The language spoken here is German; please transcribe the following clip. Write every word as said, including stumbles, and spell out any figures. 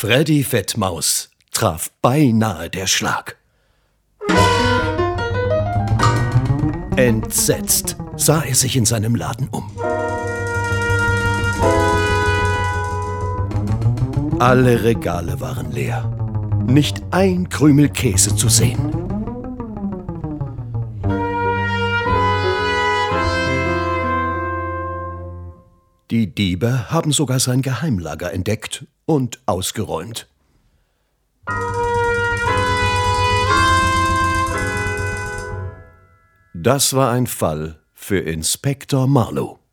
Freddy Fettmaus traf beinahe der Schlag. Entsetzt sah er sich in seinem Laden um. Alle Regale waren leer. Nicht ein Krümel Käse zu sehen. Die Diebe haben sogar sein Geheimlager entdeckt und ausgeräumt. Das war ein Fall für Inspektor Marlow.